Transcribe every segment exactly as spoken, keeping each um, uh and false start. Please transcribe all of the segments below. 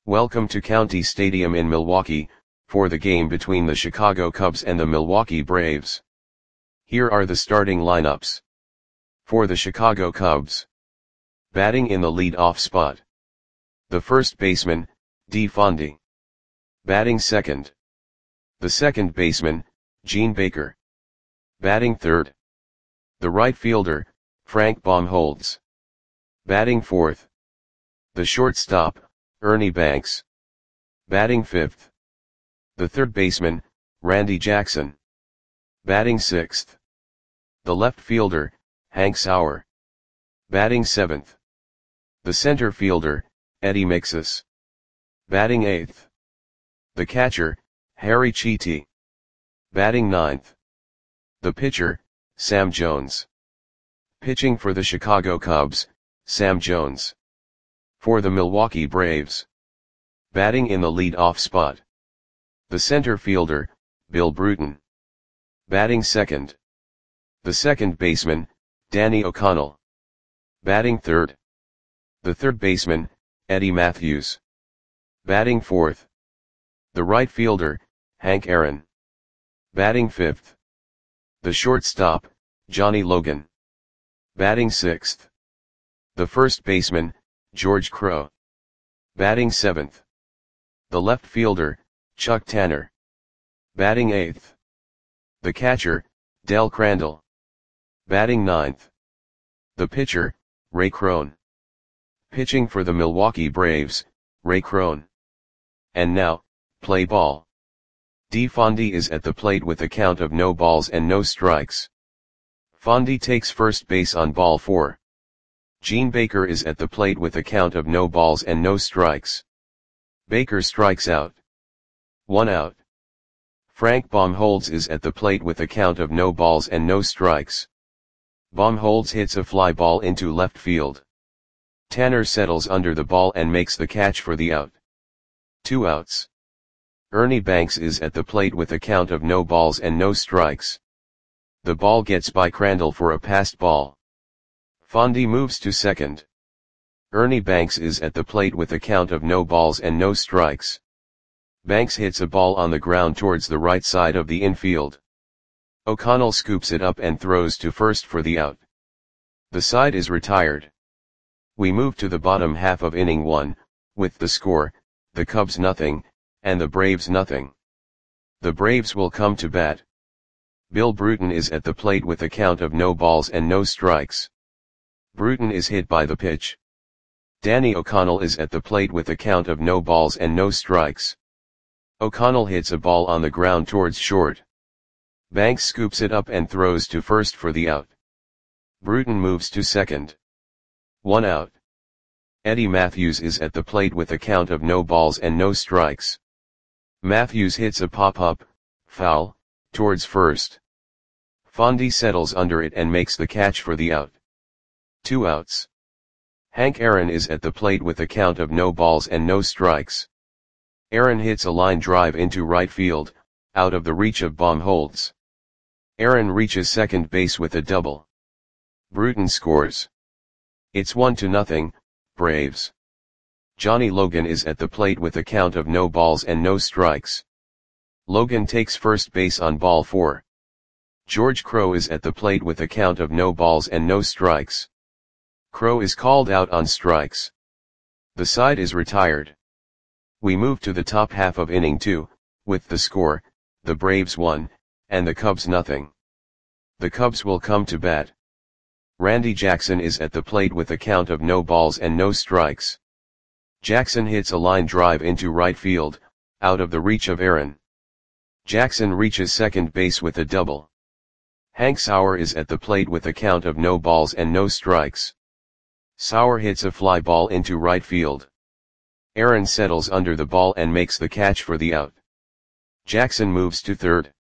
Welcome to County Stadium in Milwaukee, for the game between the Chicago Cubs and the Milwaukee Braves. Here are the starting lineups. For the Chicago Cubs. Batting in the lead-off spot. The first baseman, Dee Fondy. Batting second. The second baseman, Gene Baker. Batting third. The right fielder, Frank Baumholtz. Batting fourth. The shortstop, Ernie Banks. Batting fifth. The third baseman, Randy Jackson. Batting sixth. The left fielder, Hank Sauer. Batting seventh. The center fielder, Eddie Mixus. Batting eighth. The catcher, Harry Chiti. Batting ninth. The pitcher, Sam Jones. Pitching for the Chicago Cubs, Sam Jones. For the Milwaukee Braves. Batting in the lead-off spot. The center fielder, Bill Bruton. Batting second. The second baseman, Danny O'Connell. Batting third. The third baseman, Eddie Matthews. Batting fourth. The right fielder, Hank Aaron. Batting fifth. The shortstop, Johnny Logan. Batting sixth. The first baseman, George Crowe. Batting seventh. The left fielder, Chuck Tanner. Batting eighth. The catcher, Del Crandall. Batting ninth. The pitcher, Ray Crone. Pitching for the Milwaukee Braves, Ray Crone. And now, play ball. Dee Fondy is at the plate with a count of no balls and no strikes. Fondy takes first base on ball four. Gene Baker is at the plate with a count of no balls and no strikes. Baker strikes out. One out. Frank Baumholtz is at the plate with a count of no balls and no strikes. Baumholtz hits a fly ball into left field. Tanner settles under the ball and makes the catch for the out. Two outs. Ernie Banks is at the plate with a count of no balls and no strikes. The ball gets by Crandall for a passed ball. Fondy moves to second. Ernie Banks is at the plate with a count of no balls and no strikes. Banks hits a ball on the ground towards the right side of the infield. O'Connell scoops it up and throws to first for the out. The side is retired. We move to the bottom half of inning one, with the score, the Cubs nothing, and the Braves nothing. The Braves will come to bat. Bill Bruton is at the plate with a count of no balls and no strikes. Bruton is hit by the pitch. Danny O'Connell is at the plate with a count of no balls and no strikes. O'Connell hits a ball on the ground towards short. Banks scoops it up and throws to first for the out. Bruton moves to second. One out. Eddie Matthews is at the plate with a count of no balls and no strikes. Matthews hits a pop-up, foul, towards first. Fondy settles under it and makes the catch for the out. Two outs. Hank Aaron is at the plate with a count of no balls and no strikes. Aaron hits a line drive into right field, out of the reach of Baumholtz. Aaron reaches second base with a double. Bruton scores. It's one to nothing, Braves. Johnny Logan is at the plate with a count of no balls and no strikes. Logan takes first base on ball four. George Crowe is at the plate with a count of no balls and no strikes. Crowe is called out on strikes. The side is retired. We move to the top half of inning two, with the score, the Braves one, and the Cubs nothing. The Cubs will come to bat. Randy Jackson is at the plate with a count of no balls and no strikes. Jackson hits a line drive into right field, out of the reach of Aaron. Jackson reaches second base with a double. Hank Sauer is at the plate with a count of no balls and no strikes. Sauer hits a fly ball into right field. Aaron settles under the ball and makes the catch for the out. Jackson moves to third.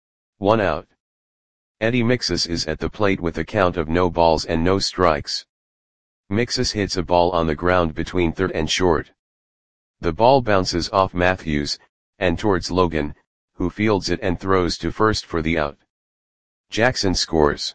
One out. Eddie Mixus is at the plate with a count of no balls and no strikes. Mixus hits a ball on the ground between third and short. The ball bounces off Matthews, and towards Logan, who fields it and throws to first for the out. Jackson scores.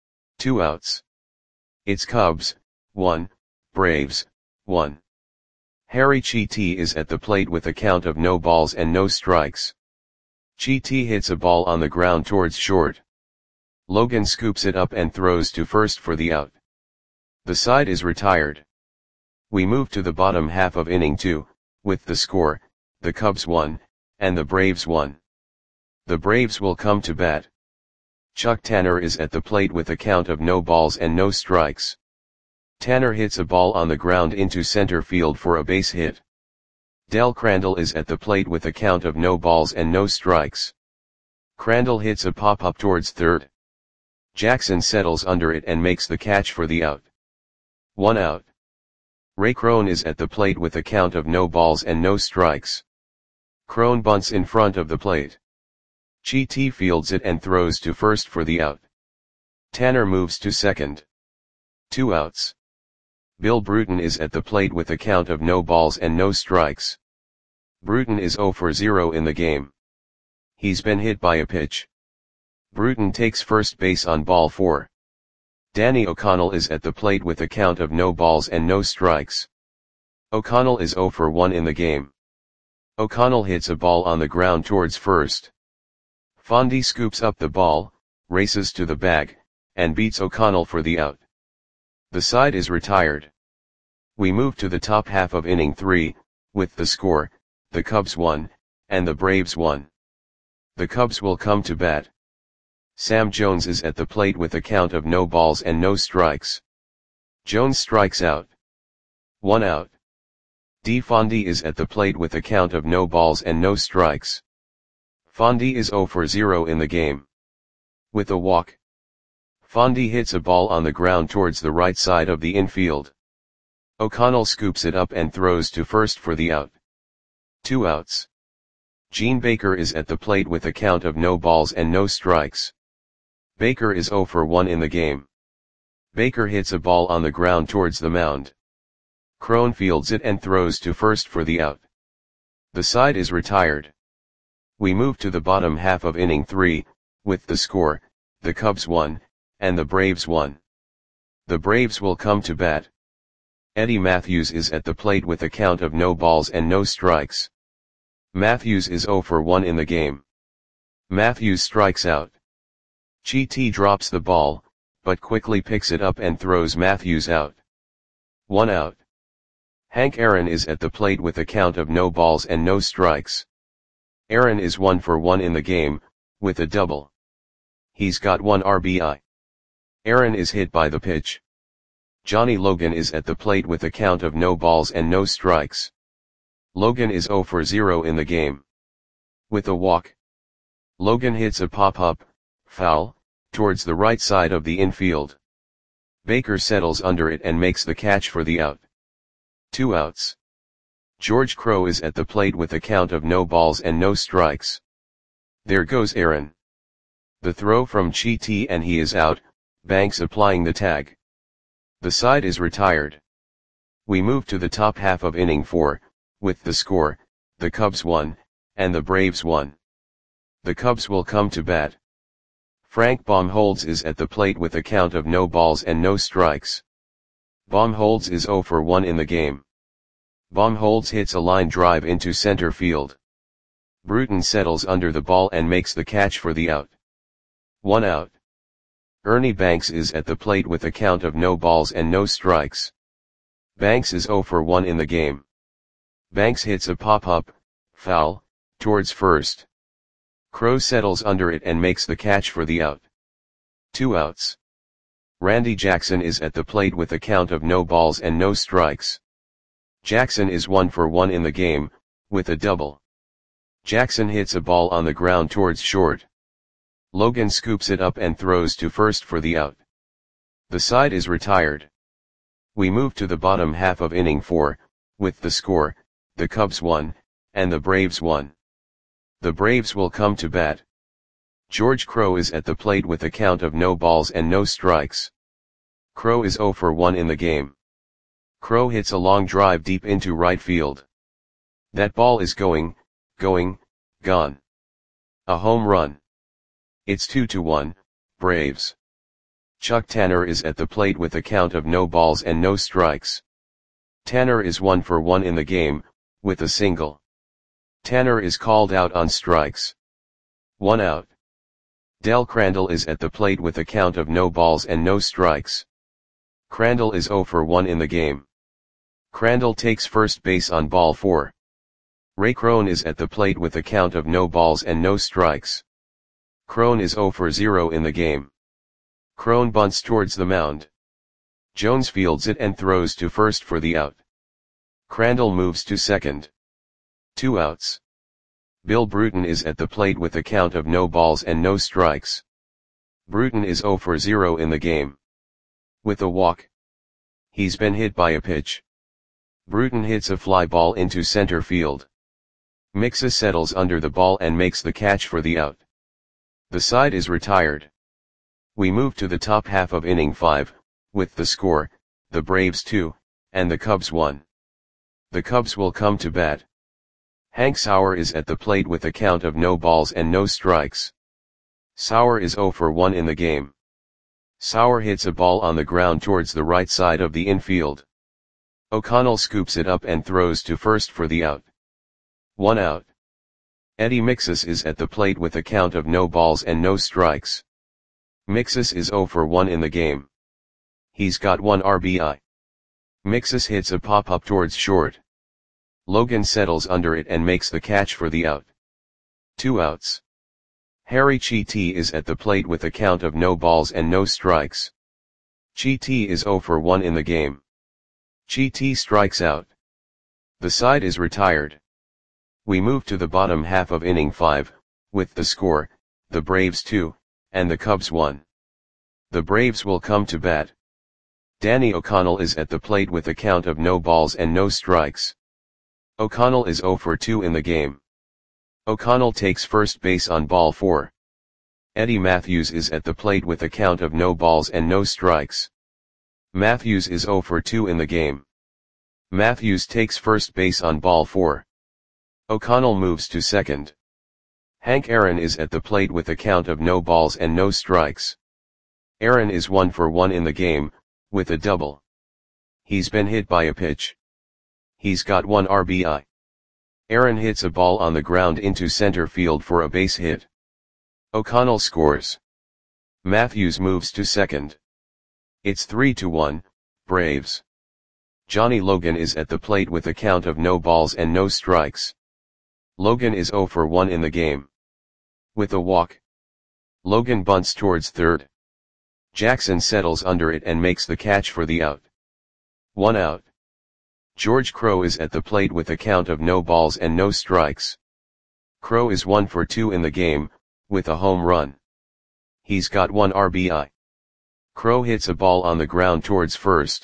Two outs. It's Cubs, one, Braves, one. Harry Chiti is at the plate with a count of no balls and no strikes. Chiti hits a ball on the ground towards short. Logan scoops it up and throws to first for the out. The side is retired. We move to the bottom half of inning two, with the score, the Cubs won, and the Braves won. The Braves will come to bat. Chuck Tanner is at the plate with a count of no balls and no strikes. Tanner hits a ball on the ground into center field for a base hit. Del Crandall is at the plate with a count of no balls and no strikes. Crandall hits a pop-up towards third. Jackson settles under it and makes the catch for the out. One out. Ray Crone is at the plate with a count of no balls and no strikes. Crone bunts in front of the plate. Chiti fields it and throws to first for the out. Tanner moves to second. Two outs. Bill Bruton is at the plate with a count of no balls and no strikes. Bruton is zero for zero in the game. He's been hit by a pitch. Bruton takes first base on ball four. Danny O'Connell is at the plate with a count of no balls and no strikes. O'Connell is zero for one in the game. O'Connell hits a ball on the ground towards first. Fondy scoops up the ball, races to the bag, and beats O'Connell for the out. The side is retired. We move to the top half of inning three, with the score, the Cubs won, and the Braves won. The Cubs will come to bat. Sam Jones is at the plate with a count of no balls and no strikes. Jones strikes out. One out. D. Fondy is at the plate with a count of no balls and no strikes. Fondy is zero for zero in the game. With a walk. Fondy hits a ball on the ground towards the right side of the infield. O'Connell scoops it up and throws to first for the out. Two outs. Gene Baker is at the plate with a count of no balls and no strikes. Baker is zero for one in the game. Baker hits a ball on the ground towards the mound. Crone fields it and throws to first for the out. The side is retired. We move to the bottom half of inning three, with the score, the Cubs won, and the Braves won. The Braves will come to bat. Eddie Matthews is at the plate with a count of no balls and no strikes. Matthews is zero for one in the game. Matthews strikes out. Chiti drops the ball, but quickly picks it up and throws Matthews out. One out. Hank Aaron is at the plate with a count of no balls and no strikes. Aaron is one for one in the game, with a double. He's got one R B I. Aaron is hit by the pitch. Johnny Logan is at the plate with a count of no balls and no strikes. Logan is zero for zero in the game. With a walk. Logan hits a pop-up, foul, towards the right side of the infield. Baker settles under it and makes the catch for the out. Two outs. George Crowe is at the plate with a count of no balls and no strikes. There goes Aaron. The throw from Chiti and he is out, Banks applying the tag. The side is retired. We move to the top half of inning four, with the score, the Cubs won, and the Braves won. The Cubs will come to bat. Frank Baumholtz is at the plate with a count of no balls and no strikes. Baumholtz is zero for one in the game. Baumholtz hits a line drive into center field. Bruton settles under the ball and makes the catch for the out. One out. Ernie Banks is at the plate with a count of no balls and no strikes. Banks is zero for one in the game. Banks hits a pop-up, foul, towards first. Crowe settles under it and makes the catch for the out. Two outs. Randy Jackson is at the plate with a count of no balls and no strikes. Jackson is one for one in the game, with a double. Jackson hits a ball on the ground towards short. Logan scoops it up and throws to first for the out. The side is retired. We move to the bottom half of inning four, with the score, the Cubs won, and the Braves won. The Braves will come to bat. George Crowe is at the plate with a count of no balls and no strikes. Crowe is zero for one in the game. Crowe hits a long drive deep into right field. That ball is going, going, gone. A home run. It's two to one, Braves. Chuck Tanner is at the plate with a count of no balls and no strikes. Tanner is one for one in the game, with a single. Tanner is called out on strikes. One out. Del Crandall is at the plate with a count of no balls and no strikes. Crandall is zero for one in the game. Crandall takes first base on ball four. Ray Crone is at the plate with a count of no balls and no strikes. Crone is zero for zero in the game. Crone bunts towards the mound. Jones fields it and throws to first for the out. Crandall moves to second. Two outs. Bill Bruton is at the plate with a count of no balls and no strikes. Bruton is zero for zero in the game. With a walk. He's been hit by a pitch. Bruton hits a fly ball into center field. Mixa settles under the ball and makes the catch for the out. The side is retired. We move to the top half of inning five, with the score, the Braves two, and the Cubs one. The Cubs will come to bat. Hank Sauer is at the plate with a count of no balls and no strikes. Sauer is zero for one in the game. Sauer hits a ball on the ground towards the right side of the infield. O'Connell scoops it up and throws to first for the out. One out. Eddie Mixas is at the plate with a count of no balls and no strikes. Mixas is zero for one in the game. He's got one R B I. Mixas hits a pop-up towards short. Logan settles under it and makes the catch for the out. Two outs. Harry Chiti is at the plate with a count of no balls and no strikes. Chiti is zero for one in the game. Chiti strikes out. The side is retired. We move to the bottom half of inning five, with the score, the Braves two, and the Cubs one. The Braves will come to bat. Danny O'Connell is at the plate with a count of no balls and no strikes. O'Connell is zero for two in the game. O'Connell takes first base on ball four. Eddie Matthews is at the plate with a count of no balls and no strikes. Matthews is zero for two in the game. Matthews takes first base on ball four. O'Connell moves to second. Hank Aaron is at the plate with a count of no balls and no strikes. Aaron is one for one in the game, with a double. He's been hit by a pitch. He's got one R B I. Aaron hits a ball on the ground into center field for a base hit. O'Connell scores. Matthews moves to second. It's three to one, Braves. Johnny Logan is at the plate with a count of no balls and no strikes. Logan is zero for one in the game. With a walk. Logan bunts towards third. Jackson settles under it and makes the catch for the out. One out. George Crowe is at the plate with a count of no balls and no strikes. Crowe is one for two in the game, with a home run. He's got one R B I. Crowe hits a ball on the ground towards first.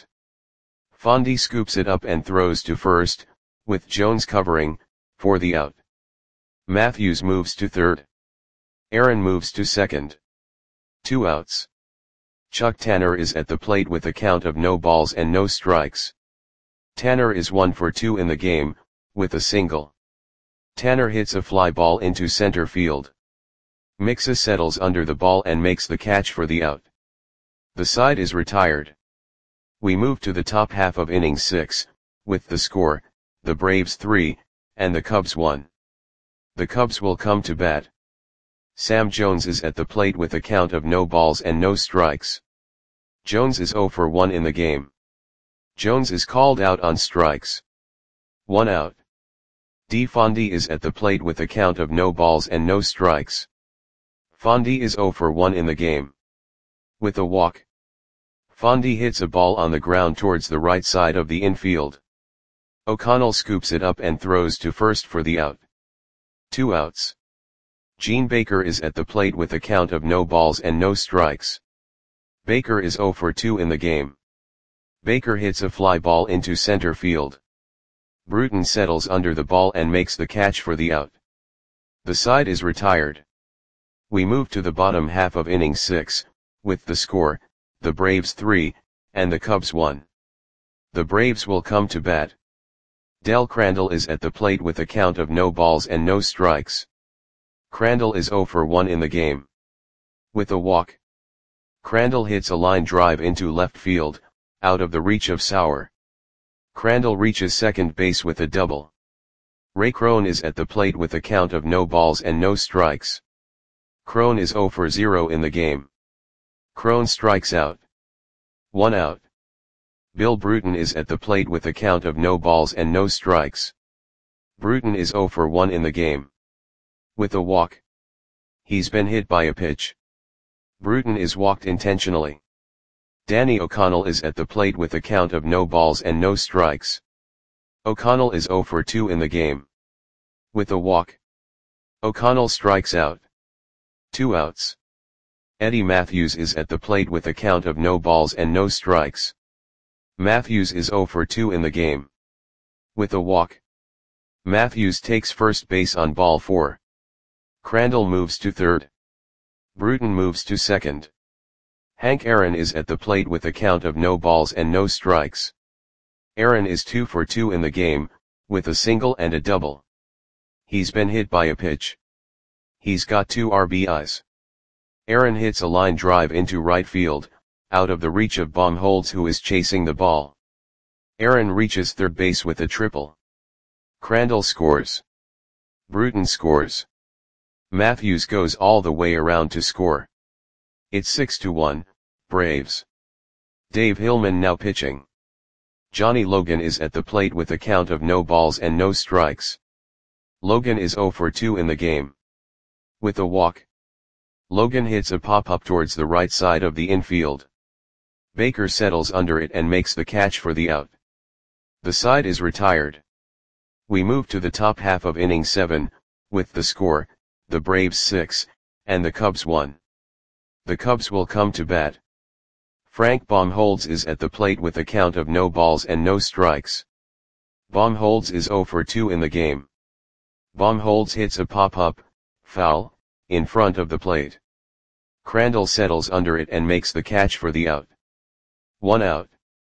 Fondy scoops it up and throws to first, with Jones covering, for the out. Matthews moves to third. Aaron moves to second. Two outs. Chuck Tanner is at the plate with a count of no balls and no strikes. Tanner is one for two in the game, with a single. Tanner hits a fly ball into center field. Mixa settles under the ball and makes the catch for the out. The side is retired. We move to the top half of inning six, with the score, the Braves three, and the Cubs one. The Cubs will come to bat. Sam Jones is at the plate with a count of no balls and no strikes. Jones is zero for one in the game. Jones is called out on strikes. One out. D. Fondy is at the plate with a count of no balls and no strikes. Fondy is zero for one in the game. With a walk. Fondy hits a ball on the ground towards the right side of the infield. O'Connell scoops it up and throws to first for the out. Two outs. Gene Baker is at the plate with a count of no balls and no strikes. Baker is zero for two in the game. Baker hits a fly ball into center field. Bruton settles under the ball and makes the catch for the out. The side is retired. We move to the bottom half of inning six, with the score, the Braves three, and the Cubs one. The Braves will come to bat. Del Crandall is at the plate with a count of no balls and no strikes. Crandall is zero for one in the game. With a walk. Crandall hits a line drive into left field, out of the reach of Sauer. Crandall reaches second base with a double. Ray Crone is at the plate with a count of no balls and no strikes. Crone is zero for zero in the game. Crone strikes out. One out. Bill Bruton is at the plate with a count of no balls and no strikes. Bruton is zero for one in the game. With a walk. He's been hit by a pitch. Bruton is walked intentionally. Danny O'Connell is at the plate with a count of no balls and no strikes. O'Connell is zero for two in the game. With a walk. O'Connell strikes out. Two outs. Eddie Matthews is at the plate with a count of no balls and no strikes. Matthews is zero for two in the game. With a walk. Matthews takes first base on ball four. Crandall moves to third. Bruton moves to second. Hank Aaron is at the plate with a count of no balls and no strikes. Aaron is two for two in the game, with a single and a double. He's been hit by a pitch. He's got two R B Is. Aaron hits a line drive into right field, out of the reach of Baumholtz, who is chasing the ball. Aaron reaches third base with a triple. Crandall scores. Bruton scores. Matthews goes all the way around to score. It's six to one, Braves. Dave Hillman now pitching. Johnny Logan is at the plate with a count of no balls and no strikes. Logan is zero for two in the game. With a walk. Logan hits a pop-up towards the right side of the infield. Baker settles under it and makes the catch for the out. The side is retired. We move to the top half of inning seven, with the score, the Braves six, and the Cubs one. The Cubs will come to bat. Frank Baumholtz is at the plate with a count of no balls and no strikes. Baumholtz is zero for two in the game. Baumholtz hits a pop-up, foul, in front of the plate. Crandall settles under it and makes the catch for the out. One out.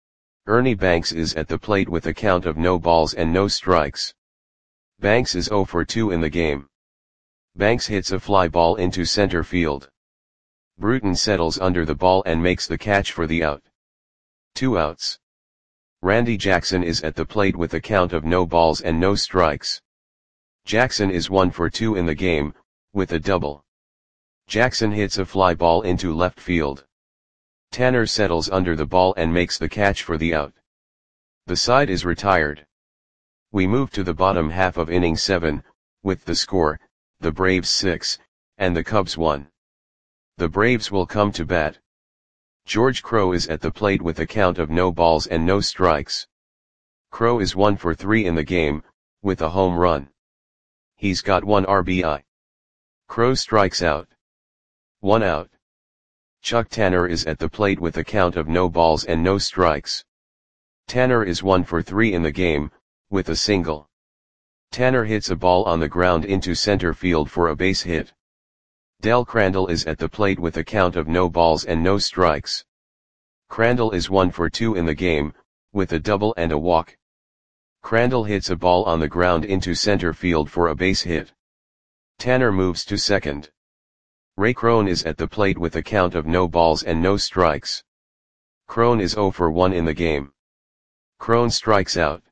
Ernie Banks is at the plate with a count of no balls and no strikes. Banks is zero for two in the game. Banks hits a fly ball into center field. Bruton settles under the ball and makes the catch for the out. Two outs. Randy Jackson is at the plate with a count of no balls and no strikes. Jackson is one for two in the game, with a double. Jackson hits a fly ball into left field. Tanner settles under the ball and makes the catch for the out. The side is retired. We move to the bottom half of inning seven, with the score, the Braves six, and the Cubs one. The Braves will come to bat. George Crowe is at the plate with a count of no balls and no strikes. Crowe is one for three in the game, with a home run. He's got one R B I. Crowe strikes out. One out. Chuck Tanner is at the plate with a count of no balls and no strikes. Tanner is one for three in the game, with a single. Tanner hits a ball on the ground into center field for a base hit. Del Crandall is at the plate with a count of no balls and no strikes. Crandall is one for two in the game, with a double and a walk. Crandall hits a ball on the ground into center field for a base hit. Tanner moves to second. Ray Crone is at the plate with a count of no balls and no strikes. Crone is zero for one in the game. Crone strikes out.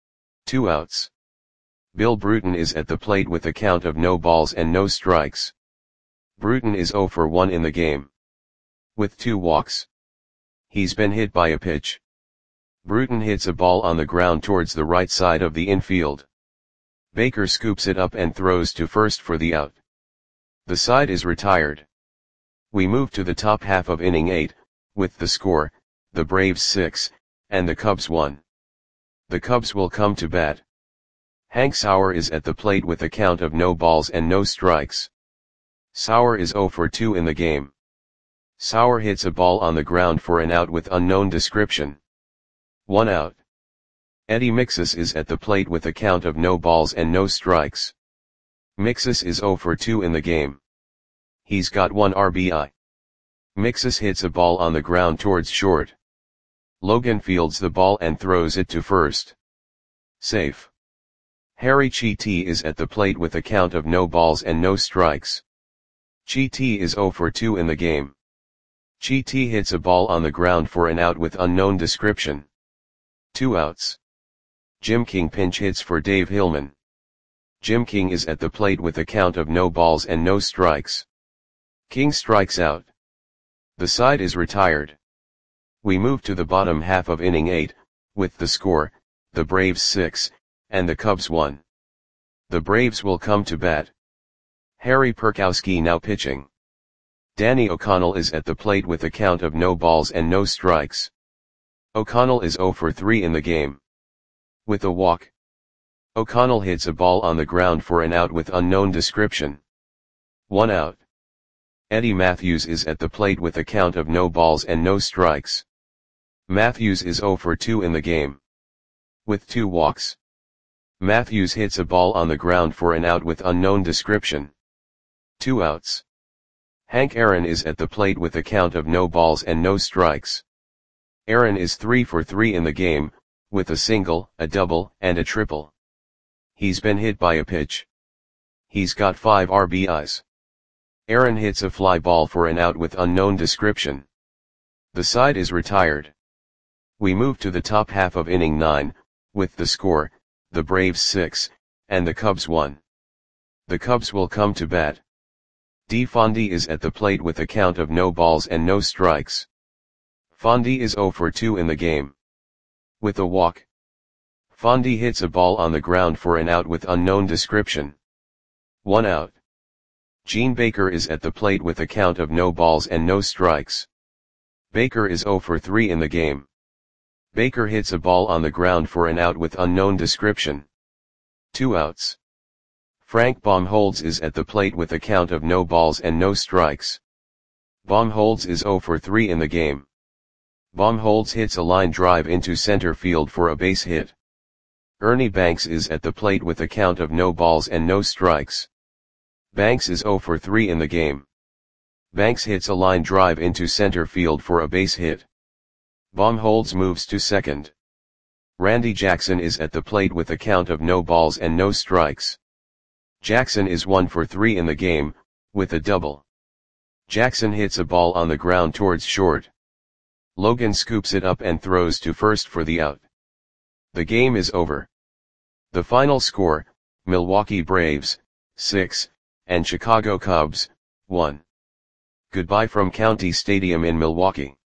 Two outs. Bill Bruton is at the plate with a count of no balls and no strikes. Bruton is zero for one in the game. With two walks. He's been hit by a pitch. Bruton hits a ball on the ground towards the right side of the infield. Baker scoops it up and throws to first for the out. The side is retired. We move to the top half of inning eight, with the score, the Braves six, and the Cubs one. The Cubs will come to bat. Hank Sauer is at the plate with a count of no balls and no strikes. Sauer is zero for two in the game. Sauer hits a ball on the ground for an out with unknown description. One out. Eddie Mixus is at the plate with a count of no balls and no strikes. Mixus is zero for two in the game. He's got one R B I. Mixus hits a ball on the ground towards short. Logan fields the ball and throws it to first. Safe. Harry Chiti is at the plate with a count of no balls and no strikes. Chiti is zero for two in the game. Chiti hits a ball on the ground for an out with unknown description. Two outs. Jim King pinch hits for Dave Hillman. Jim King is at the plate with a count of no balls and no strikes. King strikes out. The side is retired. We move to the bottom half of inning eight, with the score, the Braves six, and the Cubs one. The Braves will come to bat. Harry Perkowski now pitching. Danny O'Connell is at the plate with a count of no balls and no strikes. O'Connell is oh for three in the game. With a walk. O'Connell hits a ball on the ground for an out with unknown description. One out. Eddie Matthews is at the plate with a count of no balls and no strikes. Matthews is oh for two in the game. With two walks. Matthews hits a ball on the ground for an out with unknown description. Two outs. Hank Aaron is at the plate with a count of no balls and no strikes. Aaron is three for three in the game, with a single, a double, and a triple. He's been hit by a pitch. He's got five R B Is. Aaron hits a fly ball for an out with unknown description. The side is retired. We move to the top half of inning nine, with the score, the Braves six, and the Cubs one. The Cubs will come to bat. D. Fondy is at the plate with a count of no balls and no strikes. Fondy is oh for two in the game. With a walk. Fondy hits a ball on the ground for an out with unknown description. One out. Gene Baker is at the plate with a count of no balls and no strikes. Baker is oh for three in the game. Baker hits a ball on the ground for an out with unknown description. Two outs. Frank Baumholtz is at the plate with a count of no balls and no strikes. Baumholtz is oh for three in the game. Baumholtz hits a line drive into center field for a base hit. Ernie Banks is at the plate with a count of no balls and no strikes. Banks is oh for three in the game. Banks hits a line drive into center field for a base hit. Baumholtz moves to second. Randy Jackson is at the plate with a count of no balls and no strikes. Jackson is one for three in the game, with a double. Jackson hits a ball on the ground towards short. Logan scoops it up and throws to first for the out. The game is over. The final score, Milwaukee Braves, six, and Chicago Cubs, one. Goodbye from County Stadium in Milwaukee.